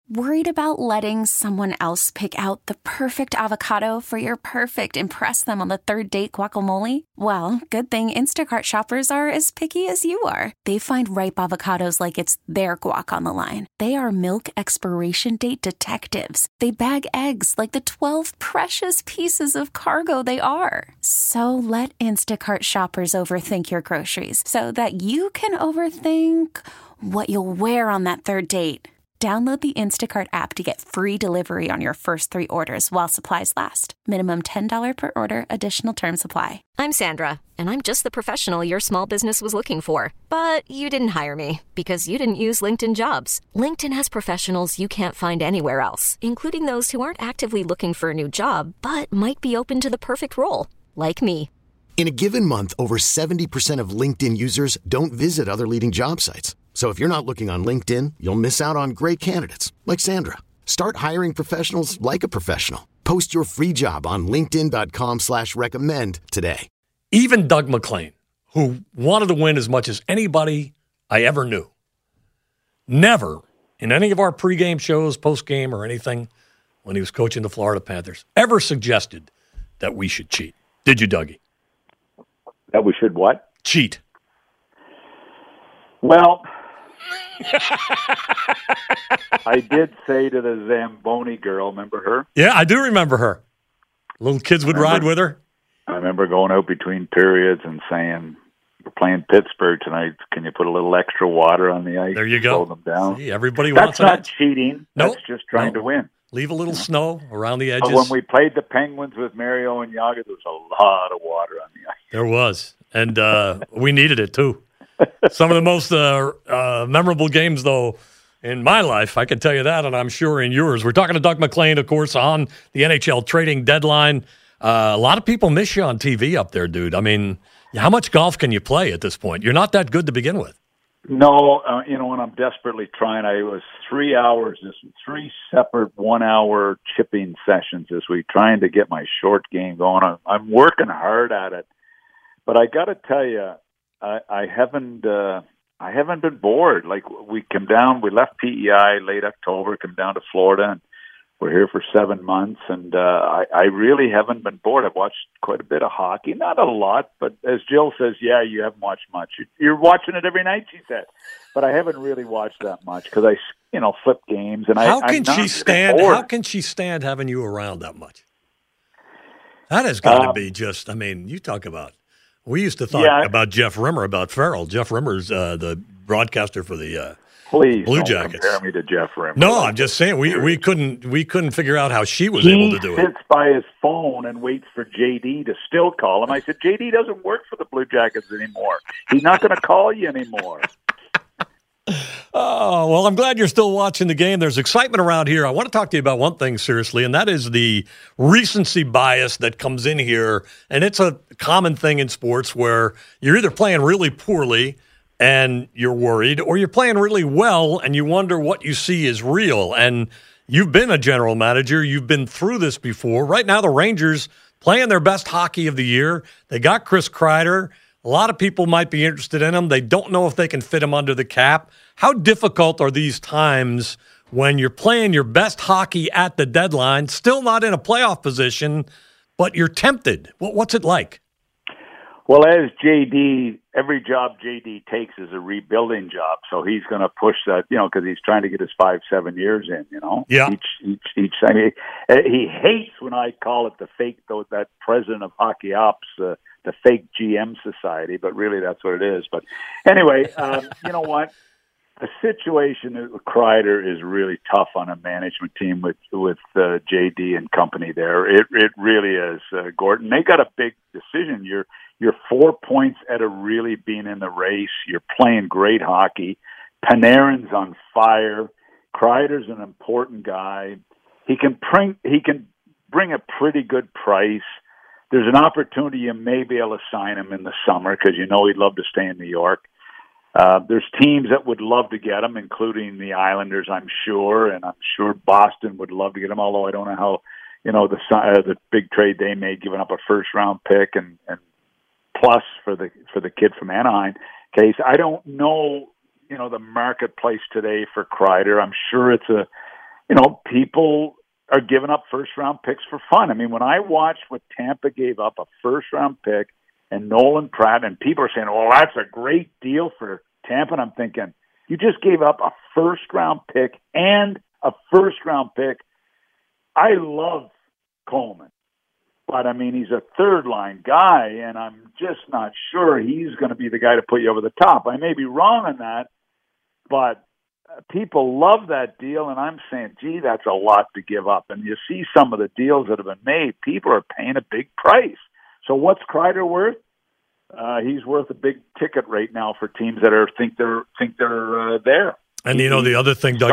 Worried about letting someone else pick out the perfect avocado for your perfect impress them on the third date guacamole? Well, good thing Instacart shoppers are as picky as you are. They find ripe avocados like it's their guac on the line. They are milk expiration date detectives. They bag eggs like the 12 precious pieces of cargo they are. So let Instacart shoppers overthink your groceries so that you can overthink what you'll wear on that third date. Download the Instacart app to get free delivery on your first 3 orders while supplies last. Minimum $10 per order. Additional terms apply. I'm Sandra, and I'm just the professional your small business was looking for. But you didn't hire me because you didn't use LinkedIn Jobs. LinkedIn has professionals you can't find anywhere else, including those who aren't actively looking for a new job, but might be open to the perfect role, like me. In a given month, over 70% of LinkedIn users don't visit other leading job sites. So if you're not looking on LinkedIn, you'll miss out on great candidates like Sandra. Start hiring professionals like a professional. Post your free job on linkedin.com/recommend today. Even Doug McClain, who wanted to win as much as anybody I ever knew, never in any of our pregame shows, postgame, or anything when he was coaching the Florida Panthers, ever suggested that we should cheat. Did you, Dougie? That we should what? Cheat. Well, I did say to the Zamboni girl, remember her? Yeah, I do remember her. Little kids would ride with her. I remember going out between periods and saying, we're playing Pittsburgh tonight. Can you put a little extra water on the ice? There you go. Slow them down. See, everybody wants That's not that. cheating. Nope. That's just trying to win. Leave a little snow around the edges. But when we played the Penguins with Mario and Yager, there was a lot of water on the ice. There was. And we needed it, too. Some of the most memorable games, though, in my life, I can tell you that, and I'm sure in yours. We're talking to Doug McClain, of course, on the NHL trading deadline. A lot of people miss you on TV up there, dude. I mean, how much golf can you play at this point? You're not that good to begin with. No, when I'm desperately trying, I was 3 hours, 3 separate 1-hour chipping sessions this week, trying to get my short game going. I'm working hard at it, but I got to tell you, I haven't been bored. Like we left PEI late October, come down to Florida, and we're here for 7 months, and I really haven't been bored. I've watched quite a bit of hockey, not a lot, but as Jill says, yeah, you haven't watched much. You're watching it every night, she said, but I haven't really watched that much because I flip games, and How can she stand having you around that much? That has got to be just. I mean, you talk about. We used to talk about Jeff Rimmer, about Farrell. Jeff Rimmer's the broadcaster for the Please Blue don't Jackets. compare me to Jeff Rimmer. No, I'm just saying we couldn't figure out how she was able to do it. He sits by his phone and waits for JD to still call him. I said, JD doesn't work for the Blue Jackets anymore. He's not going to call you anymore. Oh, well, I'm glad you're still watching the game. There's excitement around here. I want to talk to you about one thing seriously, and that is the recency bias that comes in here. And it's a common thing in sports where you're either playing really poorly and you're worried, or you're playing really well and you wonder what you see is real. And you've been a general manager. You've been through this before. Right now, the Rangers playing their best hockey of the year. They got Chris Kreider. A lot of people might be interested in him. They don't know if they can fit him under the cap. How difficult are these times when you're playing your best hockey at the deadline, still not in a playoff position, but you're tempted? What's it like? Well, as JD, every job JD takes is a rebuilding job, so he's going to push that, because he's trying to get his 5-7 years in, Yeah. Each time. He hates when I call it the fake, that president of hockey ops, the fake GM society, but really that's what it is. But anyway, you know what? The situation with Kreider is really tough on a management team with JD and company there. It really is, Gordon. They got a big decision. You're 4 points out of really being in the race. You're playing great hockey. Panarin's on fire. Kreider's an important guy. He can bring a pretty good price. There's an opportunity you may be able to sign him in the summer because he'd love to stay in New York. There's teams that would love to get him, including the Islanders, I'm sure, and I'm sure Boston would love to get him, although I don't know how, the big trade they made, giving up a first-round pick and plus for the kid from Anaheim case. I don't know, the marketplace today for Kreider. I'm sure it's people are giving up first-round picks for fun. I mean, when I watched what Tampa gave up, a first-round pick, and Nolan Pratt, and people are saying, well, that's a great deal for Tampa, and I'm thinking, you just gave up a first-round pick and a first-round pick. I love Coleman, but, I mean, he's a third-line guy, and I'm just not sure he's going to be the guy to put you over the top. I may be wrong on that, but people love that deal, and I'm saying, gee, that's a lot to give up. And you see some of the deals that have been made, people are paying a big price. So what's Kreider worth? He's worth a big ticket right now for teams that think they're there. And the other thing, Doug,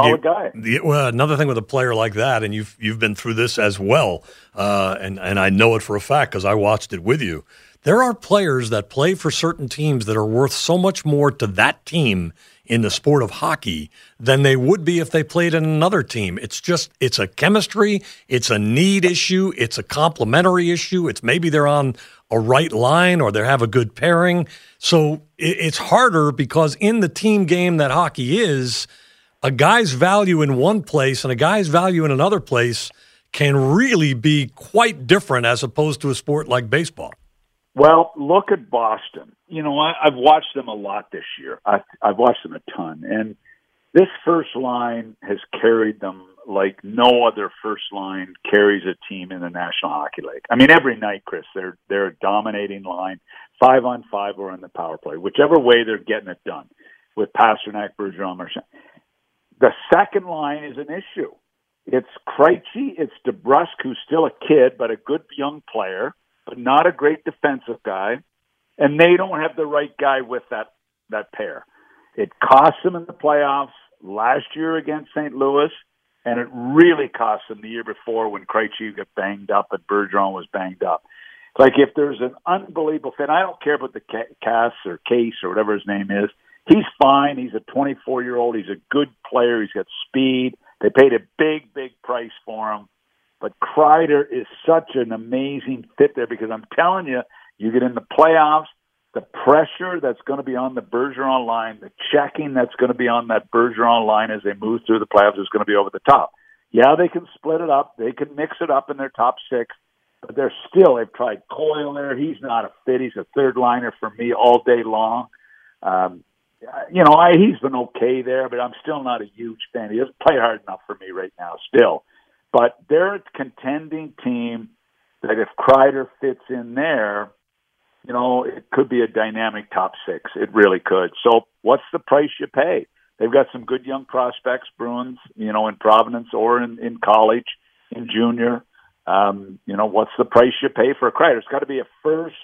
another thing with a player like that, and you've been through this as well, and I know it for a fact because I watched it with you. There are players that play for certain teams that are worth so much more to that team in the sport of hockey than they would be if they played in another team. It's a chemistry, it's a need issue, it's a complementary issue. It's maybe they're on a right line or they have a good pairing. So it's harder because in the team game that hockey is, a guy's value in one place and a guy's value in another place can really be quite different as opposed to a sport like baseball. Well, look at Boston. I've watched them a lot this year. I've watched them a ton. And this first line has carried them like no other first line carries a team in the National Hockey League. I mean, every night, Chris, they're a dominating line, 5-on-5 or in the power play, whichever way they're getting it done with Pasternak, Bergeron, Marchand. The second line is an issue. It's Krejci, it's DeBrusk, who's still a kid, but a good young player, but not a great defensive guy, and they don't have the right guy with that pair. It cost them in the playoffs last year against St. Louis, and it really cost them the year before when Krejci got banged up and Bergeron was banged up. Like, if there's an unbelievable fit, I don't care about the Case or whatever his name is. He's fine. He's a 24-year-old. He's a good player. He's got speed. They paid a big, big price for him. But Kreider is such an amazing fit there because I'm telling you, you get in the playoffs, the pressure that's going to be on the Bergeron line, the checking that's going to be on that Bergeron line as they move through the playoffs is going to be over the top. Yeah, they can split it up. They can mix it up in their top six, but they've tried Coyle there. He's not a fit. He's a third liner for me all day long. He's been okay there, but I'm still not a huge fan. He doesn't play hard enough for me right now still. But they're a contending team that if Kreider fits in there, it could be a dynamic top six. It really could. So what's the price you pay? They've got some good young prospects, Bruins, in Providence or in college, in junior. What's the price you pay for a Kreider? It's got to be a first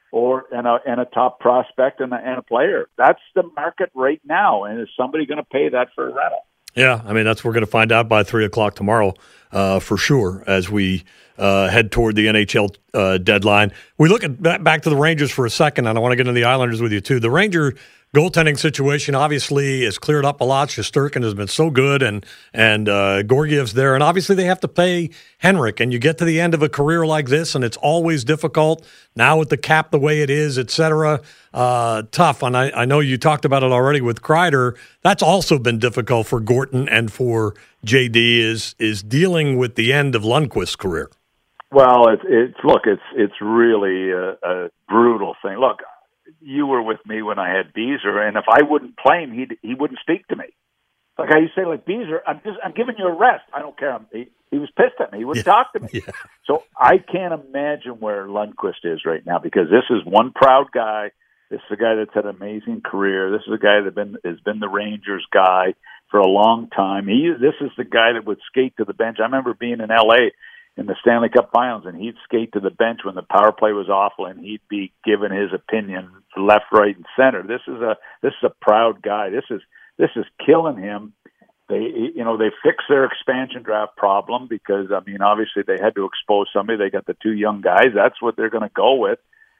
and a top prospect and a player. That's the market right now. And is somebody going to pay that for a rental? Yeah, I mean, we're going to find out by 3:00 tomorrow for sure as we head toward the NHL deadline. We look at back to the Rangers for a second, and I want to get into the Islanders with you too. The Ranger goaltending situation obviously has cleared up a lot. Shesterkin has been so good, and Georgiev's there, and obviously they have to pay Henrik. And you get to the end of a career like this, and it's always difficult. Now with the cap the way it is, et cetera, tough. And I know you talked about it already with Kreider. That's also been difficult for Gorton and for JD is dealing with the end of Lundqvist's career. Well, it's really a brutal thing. Look, you were with me when I had Beezer, and if I wouldn't play him, he wouldn't speak to me. Like I used to say, like, Beezer, I'm giving you a rest. I don't care. He was pissed at me. He wouldn't talk to me. Yeah. So I can't imagine where Lundqvist is right now because this is one proud guy. This is a guy that's had an amazing career. This is a guy that has been the Rangers guy for a long time. This is the guy that would skate to the bench. I remember being in L.A. in the Stanley Cup Finals, and he'd skate to the bench when the power play was awful, and he'd be giving his opinion left, right, and center. This is a proud guy. This is killing him. They fixed their expansion draft problem because obviously they had to expose somebody. They got the two young guys. That's what they're going to go with.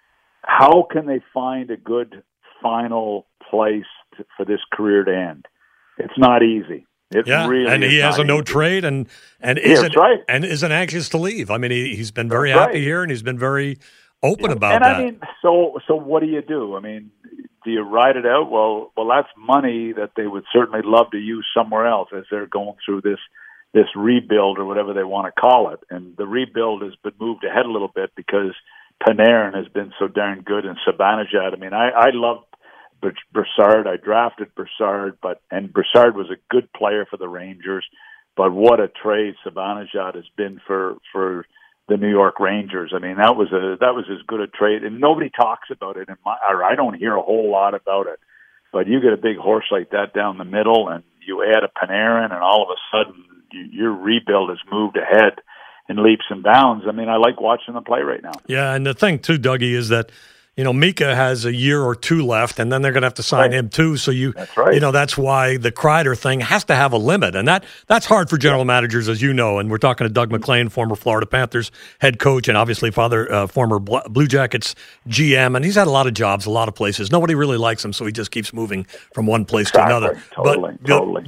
How can they find a good final place for this career to end? It's not easy. Really and he has a no trade and isn't anxious to leave. I mean, he's been very happy here, and he's been very open about that. And so what do you do? I mean, do you ride it out? Well, that's money that they would certainly love to use somewhere else as they're going through this this rebuild or whatever they want to call it. And the rebuild has been moved ahead a little bit because Panarin has been so darn good and Zibanejad. I mean, I love Brassard. I drafted Brassard, and Brassard was a good player for the Rangers. But what a trade Zibanejad has been for the New York Rangers. I mean, that was as good a trade, and nobody talks about it. Or I don't hear a whole lot about it. But you get a big horse like that down the middle, and you add a Panarin, and all of a sudden your rebuild has moved ahead in leaps and bounds. I mean, I like watching them play right now. Yeah, and the thing too, Dougie, is that Mika has a year or two left, and then they're going to have to sign him too. So that's right. That's why the Kreider thing has to have a limit, and that's hard for general managers, as you know. And we're talking to Doug MacLean, former Florida Panthers head coach, and obviously former Blue Jackets GM, and he's had a lot of jobs, a lot of places. Nobody really likes him, so he just keeps moving from one place to another. Totally.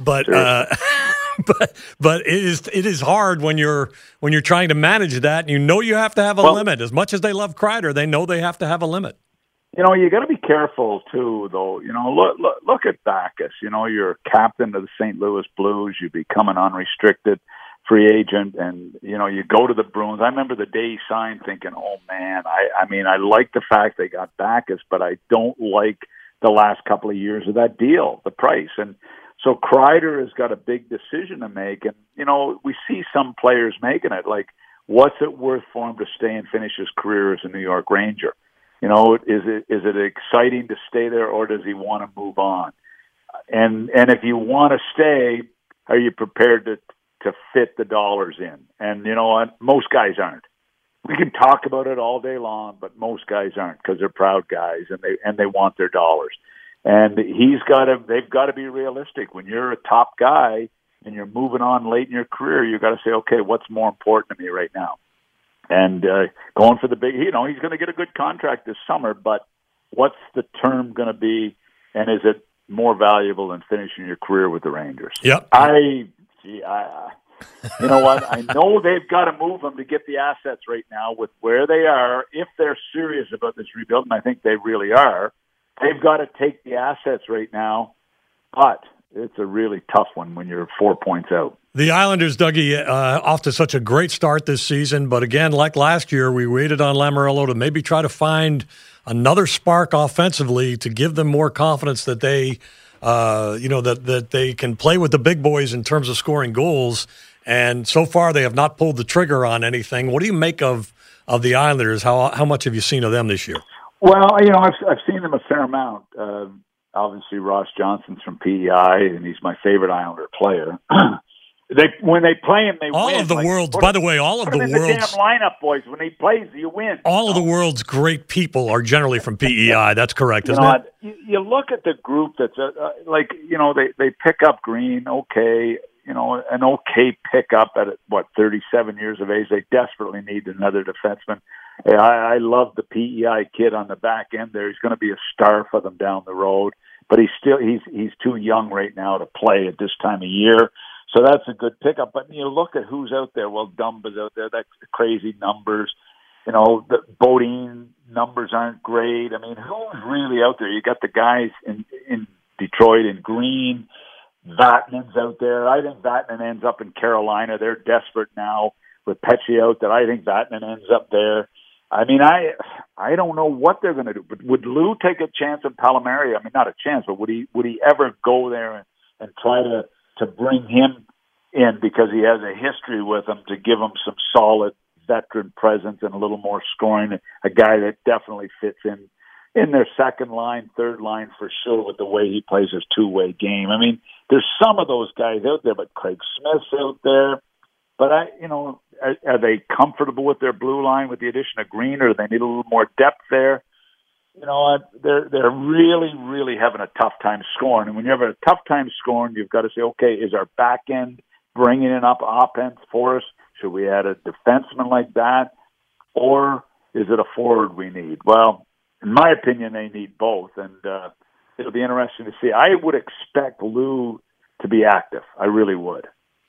But it is hard when you're trying to manage that. And you have to have a limit. As much as they love Kreider, they know they have to have a limit. You got to be careful too, though. Look at Backes. You're captain of the St. Louis Blues. You become an unrestricted free agent, and you go to the Bruins. I remember the day he signed, thinking, "Oh man, I like the fact they got Backes, but I don't like the last couple of years of that deal, the price." And so Kreider has got a big decision to make, and we see some players making it. Like, what's it worth for him to stay and finish his career as a New York Ranger? Is it exciting to stay there, or does he want to move on? And if you want to stay, are you prepared to fit the dollars in? And you know what? Most guys aren't. We can talk about it all day long, but most guys aren't, because they're proud guys and they want their dollars. And they've got to be realistic. When you're a top guy and you're moving on late in your career, you've got to say, okay, what's more important to me right now? And going for the big, he's going to get a good contract this summer, but what's the term going to be, and is it more valuable than finishing your career with the Rangers? Yep. You know what? I know they've got to move them to get the assets right now with where they are. If they're serious about this rebuild, and I think they really are, they've got to take the assets right now, but it's a really tough one when you're 4 points out. The Islanders, Dougie, off to such a great start this season, but again, like last year, we waited on Lamoriello to maybe try to find another spark offensively to give them more confidence that they, that they can play with the big boys in terms of scoring goals. And so far, they have not pulled the trigger on anything. What do you make of the Islanders? How much have you seen of them this year? Well, I've seen them a fair amount. Obviously, Ross Johnson's from PEI, and he's my favorite Islander player. When they play him, they win. All of the world's damn lineup, boys. When he plays, you win. All of the world's great people are generally from PEI. That's correct, isn't it? You look at the group that's they pick up Green, okay, an okay pickup at 37 years of age. They desperately need another defenseman. I love the PEI kid on the back end there. He's going to be a star for them down the road, but he's too young right now to play at this time of year. So that's a good pickup. But you look at who's out there. Well, Dumba's out there. That's crazy numbers. The Bodine numbers aren't great. I mean, who's really out there? You got the guys in Detroit and Green. Vatanen's out there. I think Vatanen ends up in Carolina. They're desperate now with Pesce out there. I think Vatanen ends up there. I mean, I don't know what they're going to do. But would Lou take a chance on Palmieri? I mean, not a chance, but would he ever go there and try to bring him in, because he has a history with him, to give him some solid veteran presence and a little more scoring, a guy that definitely fits in their second line, third line for sure, with the way he plays his two-way game. I mean, there's some of those guys out there, but Craig Smith's out there. But are they comfortable with their blue line with the addition of Green, or do they need a little more depth there? They're really, really having a tough time scoring. And when you have a tough time scoring, you've got to say, okay, is our back end bringing in up offense for us? Should we add a defenseman like that? Or is it a forward we need? Well, in my opinion, they need both. And it'll be interesting to see. I would expect Lou to be active. I really would.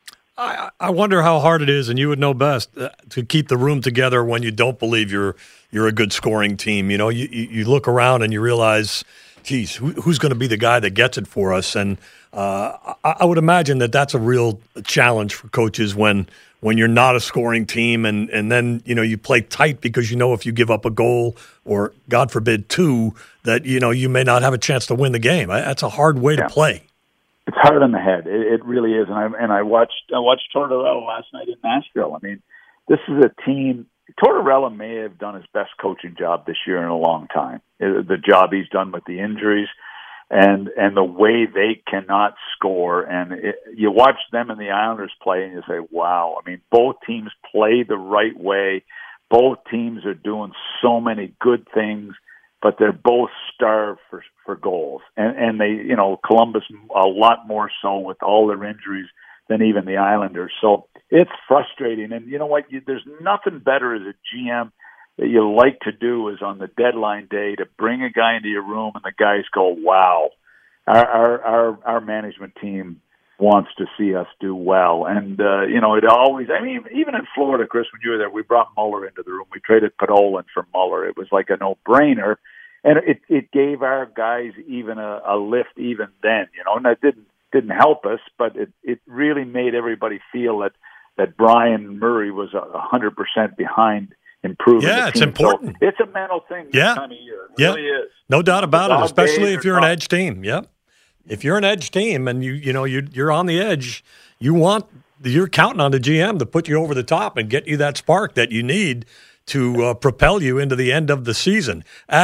I wonder how hard it is, and you would know best, to keep the room together when you don't believe you're a good scoring team. You look around and you realize, geez, who's going to be the guy that gets it for us? And I would imagine that that's a real challenge for coaches when you're not a scoring team and then, you play tight because if you give up a goal or, God forbid, two, that, you may not have a chance to win the game. That's a hard way to play. It's hard on the head. It really is. And I watched Tortorella last night in Nashville. I mean, this is a team. Tortorella may have done his best coaching job this year in a long time. The job he's done with the injuries and the way they cannot score. And you watch them and the Islanders play and you say, wow. I mean, both teams play the right way. Both teams are doing so many good things, but they're both starved for goals. And they, Columbus a lot more so with all their injuries than even the Islanders. So it's frustrating. And you know what? There's nothing better as a GM that you like to do is on the deadline day to bring a guy into your room and the guys go, wow, our management team wants to see us do well. And, it always, even in Florida, Chris, when you were there, we brought Muller into the room. We traded Podolin for Muller. It was like a no-brainer. And it gave our guys even a lift even then, and that didn't help us, but it really made everybody feel that Brian Murray was 100% behind improving. Yeah, the it's team. important. So it's a mental thing this time of year. It really is. No doubt about it, especially if you're an edge team. Yep. If you're an edge team and you're on the edge, you're counting on the GM to put you over the top and get you that spark that you need to propel you into the end of the season.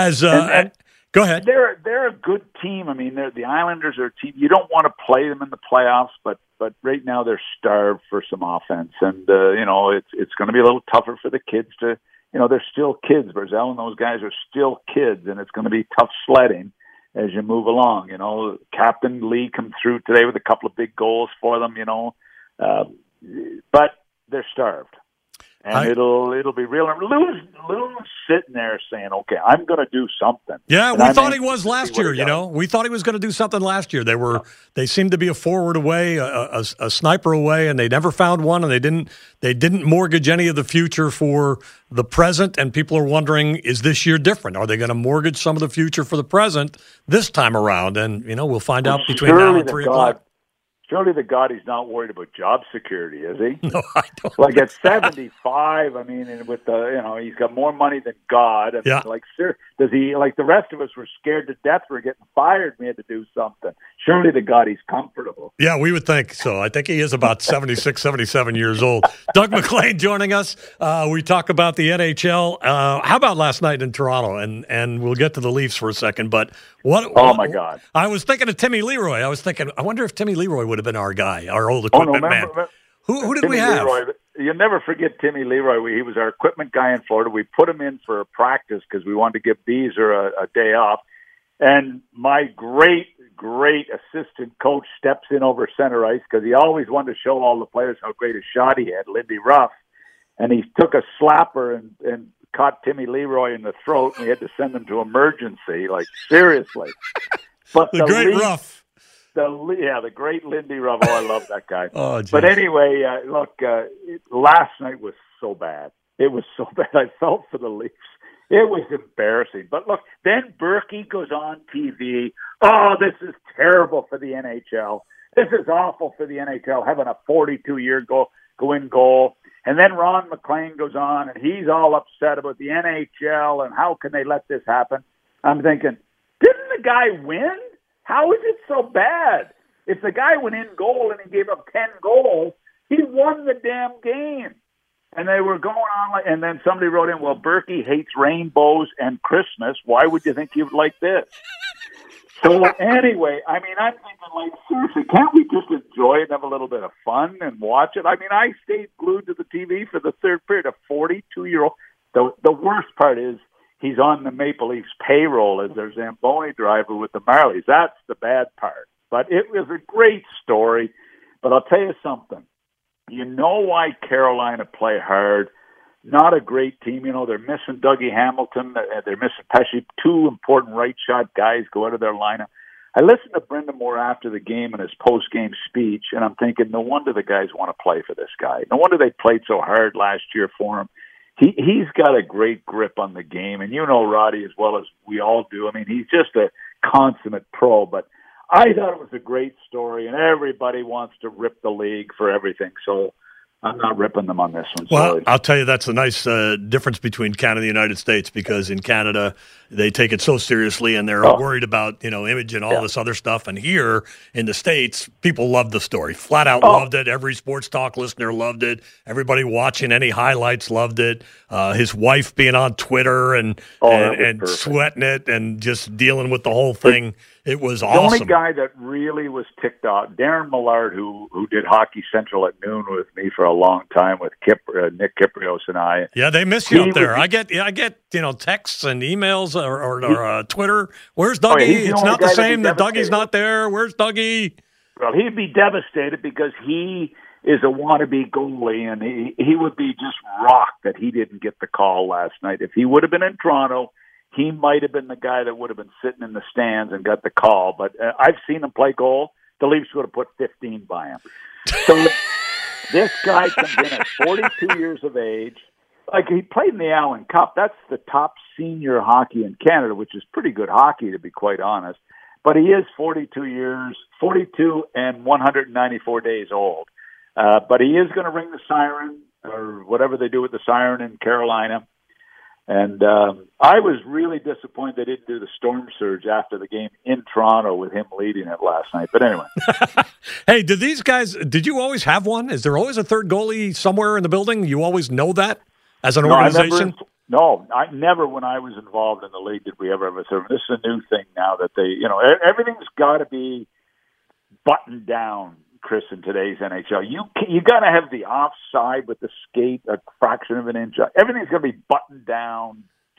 Go ahead. They're a good team. I mean, the Islanders are a team. You don't want to play them in the playoffs, but right now they're starved for some offense, and it's going to be a little tougher for the kids to. They're still kids. Barzal and those guys are still kids, and it's going to be tough sledding as you move along. Captain Lee come through today with a couple of big goals for them. But they're starved. And it'll be real. And Lou's sitting there saying, "Okay, I'm going to do something." Yeah, we thought he was last year. We thought he was going to do something last year. They seemed to be a forward away, a sniper away, and they never found one. And they didn't mortgage any of the future for the present. And people are wondering, is this year different? Are they going to mortgage some of the future for the present this time around? And we'll find out between now and 3 o'clock. Surely to God he's not worried about job security, is he? No, I don't. Like at 75, and with he's got more money than God. Yeah. Sir, does he, like the rest of us were scared to death for getting fired, we had to do something. Surely to God he's comfortable. Yeah, we would think so. I think he is about 76, 77 years old. Doug MacLean joining us. We talk about the NHL. How about last night in Toronto? And we'll get to the Leafs for a second, but my God. I was thinking of Timmy Leroy. I wonder if Timmy Leroy would have been our guy, our old equipment man. Who did we have? Leroy, you'll never forget Timmy Leroy. He was our equipment guy in Florida. We put him in for a practice because we wanted to give Beezer a day off. And my great assistant coach steps in over center ice because he always wanted to show all the players how great a shot he had, Lindy Ruff. And he took a slapper and caught Timmy Leroy in the throat, and we had to send him to emergency. Like, seriously. But the great Ruff. The great Lindy Ruff. Oh, I love that guy. Oh, geez. But anyway, last night was so bad. It was so bad. I felt for the Leafs. It was embarrassing. But look, then Berkey goes on TV. Oh, this is terrible for the NHL. This is awful for the NHL, having a 42-year go-in goal. And then Ron MacLean goes on, and he's all upset about the NHL and how can they let this happen. I'm thinking, didn't the guy win? How is it so bad? If the guy went in goal and he gave up 10 goals, he won the damn game. And they were going on, and then somebody wrote in, well, Berkey hates rainbows and Christmas. Why would you think he would like this? So anyway, I'm thinking, seriously, can't we just enjoy it and have a little bit of fun and watch it? I stayed glued to the TV for the third period. A 42-year-old. The worst part is he's on the Maple Leafs payroll as their Zamboni driver with the Marlies. That's the bad part. But it was a great story. But I'll tell you something. You know why Carolina play hard? Not a great team. They're missing Dougie Hamilton. They're missing Pesci. Two important right shot guys go out of their lineup. I listened to Brendan Moore after the game in his post-game speech, and I'm thinking, no wonder the guys want to play for this guy. No wonder they played so hard last year for him. He's got a great grip on the game, and Roddy, as well as we all do. He's just a consummate pro. But I thought it was a great story, and everybody wants to rip the league for everything. So I'm not ripping them on this one. Well, sorry. I'll tell you, that's a nice difference between Canada and the United States, because in Canada, they take it so seriously and they're worried about, image and all this other stuff. And here in the States, people loved the story. Flat out loved it. Every sports talk listener loved it. Everybody watching any highlights loved it. His wife being on Twitter and sweating it and just dealing with the whole thing. It was awesome. The only guy that really was ticked off, Darren Millard, who did Hockey Central at noon with me for a long time with Nick Kyprios and I. Yeah, they miss you up there. I get texts and emails or Twitter. Where's Dougie? It's not the same that Dougie's not there. Where's Dougie? Well, he'd be devastated because he is a wannabe goalie, and he would be just rocked that he didn't get the call last night. If he would have been in Toronto, he might have been the guy that would have been sitting in the stands and got the call. But I've seen him play goal. The Leafs would have put 15 by him. So this guy comes in at 42 years of age. Like, he played in the Allen Cup. That's the top senior hockey in Canada, which is pretty good hockey, to be quite honest. But he is 42 and 194 days old. But he is going to ring the siren, or whatever they do with the siren in Carolina. And I was really disappointed they didn't do the storm surge after the game in Toronto with him leading it last night. But anyway. Hey, did you always have one? Is there always a third goalie somewhere in the building? You always know that as an organization? I never, when I was involved in the league, did we ever have a third. This is a new thing now that they, everything's got to be buttoned down, Chris, in today's NHL. You got to have the offside with the skate a fraction of an inch. Everything's going to be buttoned down.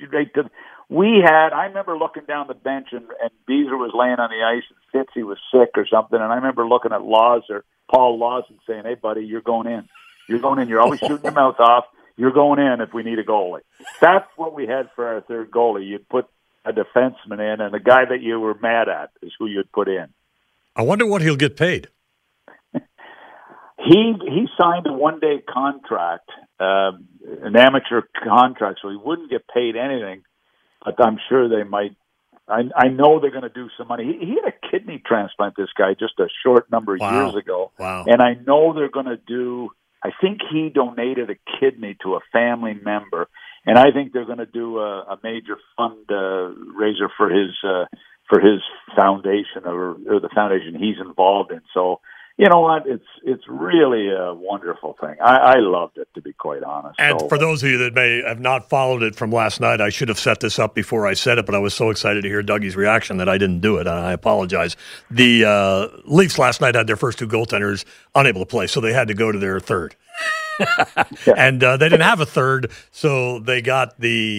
I remember looking down the bench and Beezer was laying on the ice and Fitzy was sick or something. And I remember looking at Paul Lawson saying, "Hey, buddy, you're going in. You're going in. You're always shooting your mouth off. You're going in if we need a goalie." That's what we had for our third goalie. You'd put a defenseman in, and the guy that you were mad at is who you'd put in. I wonder what he'll get paid. He signed a one-day contract, an amateur contract, so he wouldn't get paid anything. But I'm sure they might. I know they're going to do some money. He had a kidney transplant, this guy, just a short number of years ago. Wow. And I know they're going to do. I think he donated a kidney to a family member, and I think they're going to do a major fundraiser for his foundation or the foundation he's involved in. So, you know what? It's really a wonderful thing. I loved it, to be quite honest. And for those of you that may have not followed it from last night, I should have set this up before I said it, but I was so excited to hear Dougie's reaction that I didn't do it, and I apologize. The Leafs last night had their first two goaltenders unable to play, so they had to go to their third. And they didn't have a third, so they got the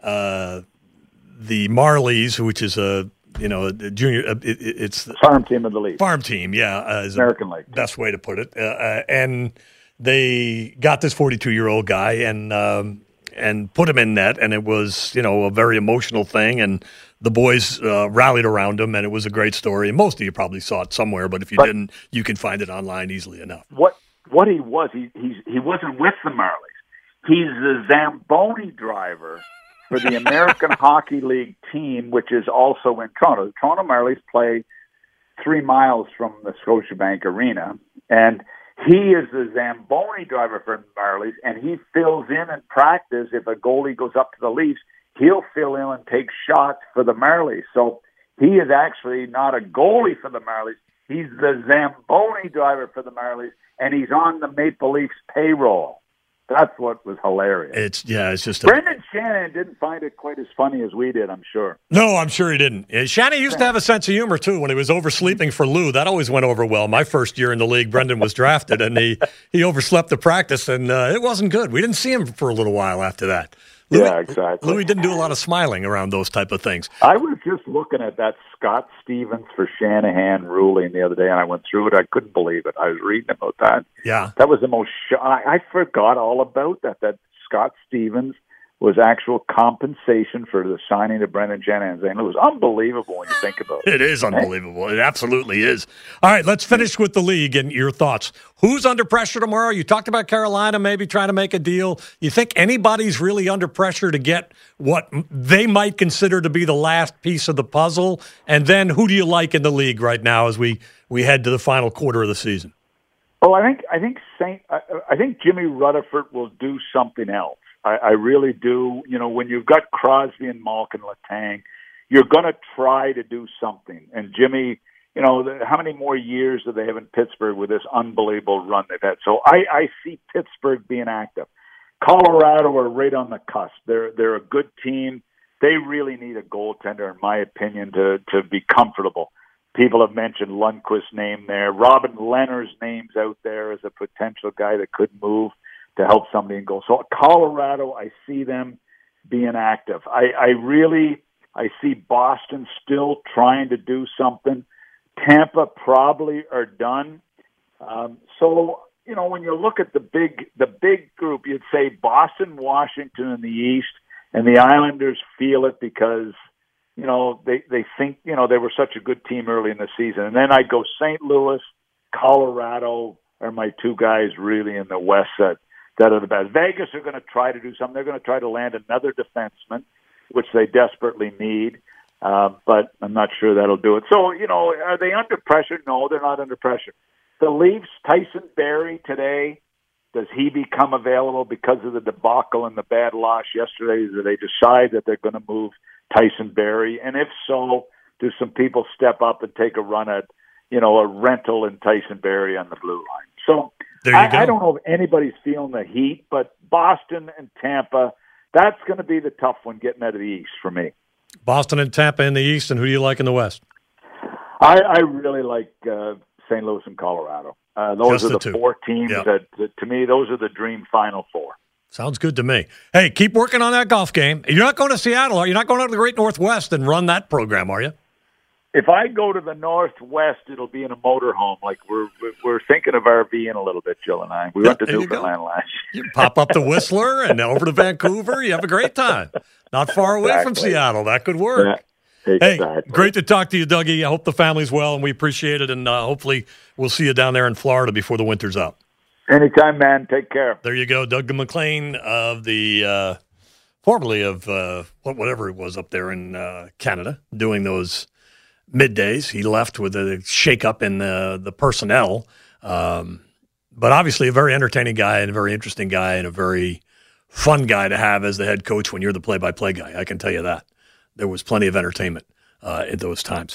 Marlies, which is a junior. It's the farm team of the league. Farm team, yeah, is American League. Best way to put it. And they got this 42-year-old guy and put him in net, and it was a very emotional thing. And the boys rallied around him, and it was a great story. And most of you probably saw it somewhere, but if you didn't, you can find it online easily enough. What he was, he wasn't with the Marlies. He's the Zamboni driver for the American Hockey League team, which is also in Toronto. The Toronto Marlies play 3 miles from the Scotiabank Arena, and he is the Zamboni driver for the Marlies, and he fills in practice. If a goalie goes up to the Leafs, he'll fill in and take shots for the Marlies. So he is actually not a goalie for the Marlies. He's the Zamboni driver for the Marlies, and he's on the Maple Leafs payroll. That's what was hilarious. It's just Brendan Shannon didn't find it quite as funny as we did, I'm sure. No, I'm sure he didn't. Shannon used to have a sense of humor, too, when he was oversleeping for Lou. That always went over well. My first year in the league, Brendan was drafted, and he overslept the practice, and it wasn't good. We didn't see him for a little while after that. Yeah, exactly. Louis didn't do a lot of smiling around those type of things. I was just looking at that Scott Stevens for Shanahan ruling the other day, and I went through it. I couldn't believe it. I was reading about that. Yeah. That was the most I forgot all about that Scott Stevens was actual compensation for the signing of Brendan Shanahan. It was unbelievable when you think about it. It is unbelievable. It absolutely is. All right, let's finish with the league and your thoughts. Who's under pressure tomorrow? You talked about Carolina maybe trying to make a deal. You think anybody's really under pressure to get what they might consider to be the last piece of the puzzle? And then who do you like in the league right now as we head to the final quarter of the season? Oh, I think Jimmy Rutherford will do something else. I really do. You know, when you've got Crosby and Malkin Letang, you're going to try to do something. And Jimmy, you know, how many more years do they have in Pittsburgh with this unbelievable run they've had? So I see Pittsburgh being active. Colorado are right on the cusp. They're a good team. They really need a goaltender, in my opinion, to be comfortable. People have mentioned Lundqvist's name there. Robin Lehner's name's out there as a potential guy that could move to help somebody in goal. So Colorado, I see them being active. I see Boston still trying to do something. Tampa probably are done. So, you know, when you look at the big group, you'd say Boston, Washington in the East, and the Islanders feel it because, you know, they think, you know, they were such a good team early in the season. And then I'd go St. Louis, Colorado are my two guys really in the West that are the best. Vegas are going to try to do something. They're going to try to land another defenseman, which they desperately need, but I'm not sure that'll do it. So, you know, are they under pressure? No, they're not under pressure. The Leafs, Tyson Barrie today, does he become available because of the debacle and the bad loss yesterday? Do they decide that they're going to move Tyson Barrie? And if so, do some people step up and take a run at, you know, a rental in Tyson Barrie on the blue line? So I don't know if anybody's feeling the heat, but Boston and Tampa, that's going to be the tough one getting out of the East for me. Boston and Tampa in the East, and who do you like in the West? I really like St. Louis and Colorado. Those are the four teams that, to me, those are the dream Final Four. Sounds good to me. Hey, keep working on that golf game. You're not going to Seattle, are you? Not going to the Great Northwest and run that program, are you? If I go to the Northwest, it'll be in a motorhome. Like we're thinking of RVing a little bit, Jill and I. We went to Newfoundland last year. You pop up to Whistler and over to Vancouver. You have a great time. Not far away from Seattle. That could work. Yeah, exactly. Hey, great to talk to you, Dougie. I hope the family's well, and we appreciate it. And hopefully we'll see you down there in Florida before the winter's out. Anytime, man. Take care. There you go. Doug MacLean of the formerly of whatever it was up there in Canada doing those middays. He left with a shakeup in the personnel, but obviously a very entertaining guy and a very interesting guy and a very fun guy to have as the head coach when you're the play-by-play guy. I can tell you that. There was plenty of entertainment at those times.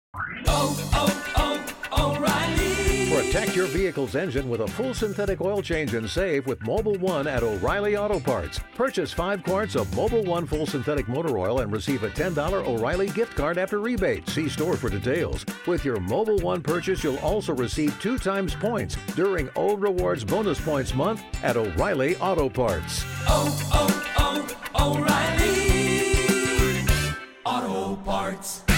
Protect your vehicle's engine with a full synthetic oil change and save with Mobil 1 at O'Reilly Auto Parts. Purchase 5 quarts of Mobil 1 full synthetic motor oil and receive a $10 O'Reilly gift card after rebate. See store for details. With your Mobil 1 purchase, you'll also receive 2 times points during O Rewards Bonus Points Month at O'Reilly Auto Parts. O'Reilly Auto Parts.